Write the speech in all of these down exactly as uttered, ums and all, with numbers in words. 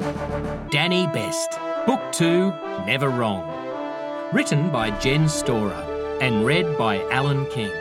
Danny Best, Book two, Never Wrong. Written by Jen Storer and read by Alan King.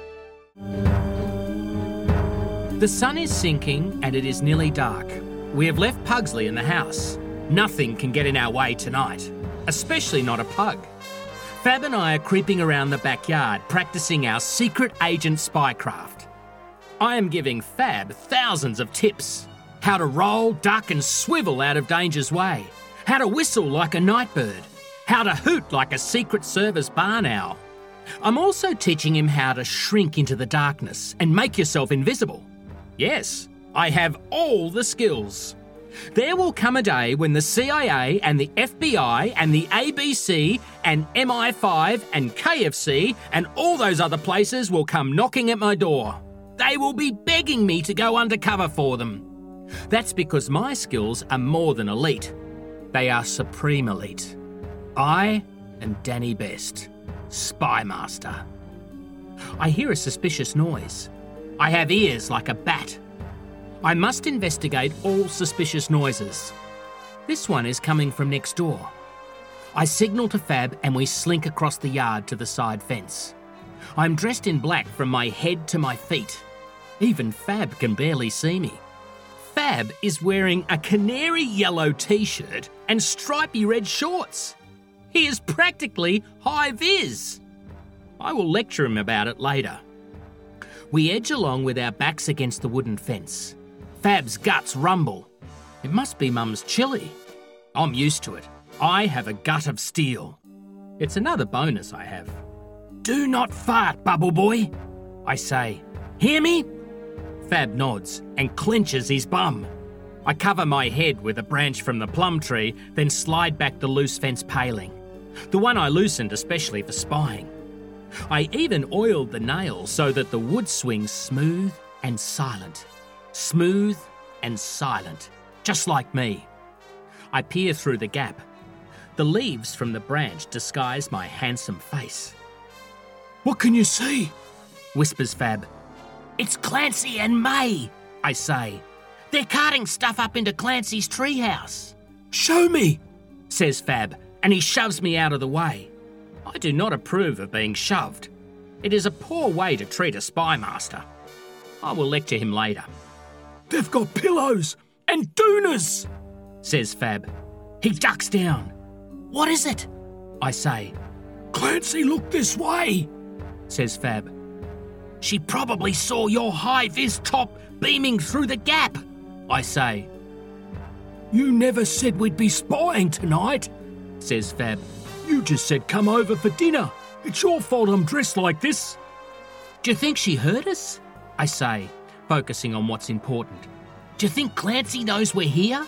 The sun is sinking and it is nearly dark. We have left Pugsley in the house. Nothing can get in our way tonight, especially not a pug. Fab and I are creeping around the backyard practicing our secret agent spycraft. I am giving Fab thousands of tips. How to roll, duck and swivel out of danger's way. How to whistle like a nightbird. How to hoot like a Secret Service barn owl. I'm also teaching him how to shrink into the darkness and make yourself invisible. Yes, I have all the skills. There will come a day when the C I A and the F B I and the A B C and M I five and K F C and all those other places will come knocking at my door. They will be begging me to go undercover for them. That's because my skills are more than elite. They are supreme elite. I am Danny Best, Spy Master. I hear a suspicious noise. I have ears like a bat. I must investigate all suspicious noises. This one is coming from next door. I signal to Fab and we slink across the yard to the side fence. I'm dressed in black from my head to my feet. Even Fab can barely see me. Fab is wearing a canary yellow t-shirt and stripy red shorts. He is practically high-vis. I will lecture him about it later. We edge along with our backs against the wooden fence. Fab's guts rumble. It must be Mum's chili. I'm used to it. I have a gut of steel. It's another bonus I have. Do not fart, Bubble Boy, I say. Hear me? Fab nods and clenches his bum. I cover my head with a branch from the plum tree, then slide back the loose fence paling. The one I loosened especially for spying. I even oiled the nails so that the wood swings smooth and silent. Smooth and silent, just like me. I peer through the gap. The leaves from the branch disguise my handsome face. What can you see? Whispers Fab. It's Clancy and May, I say. They're carting stuff up into Clancy's treehouse. Show me, says Fab, and he shoves me out of the way. I do not approve of being shoved. It is a poor way to treat a spy master. I will lecture him later. They've got pillows and doonas, says Fab. He ducks down. What is it? I say. Clancy looked this way, says Fab. She probably saw your high-vis top beaming through the gap, I say. You never said we'd be spying tonight, says Fab. You just said come over for dinner. It's your fault I'm dressed like this. Do you think she heard us? I say, focusing on what's important. Do you think Clancy knows we're here?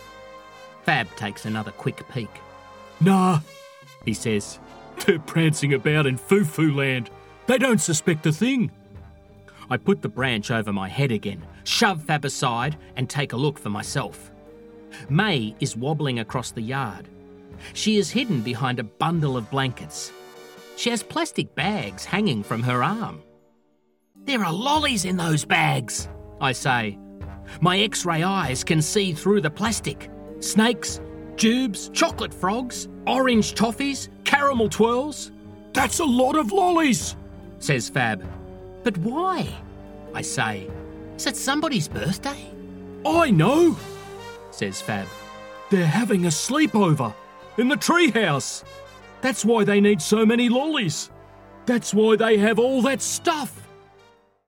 Fab takes another quick peek. Nah, he says. They're prancing about in foo-foo land. They don't suspect a thing. I put the branch over my head again, shove Fab aside and take a look for myself. May is wobbling across the yard. She is hidden behind a bundle of blankets. She has plastic bags hanging from her arm. There are lollies in those bags, I say. My X-ray eyes can see through the plastic. Snakes, tubes, chocolate frogs, orange toffees, caramel twirls. That's a lot of lollies, says Fab. But why? I say. Is it somebody's birthday? I know, says Fab. They're having a sleepover in the treehouse. That's why they need so many lollies. That's why they have all that stuff.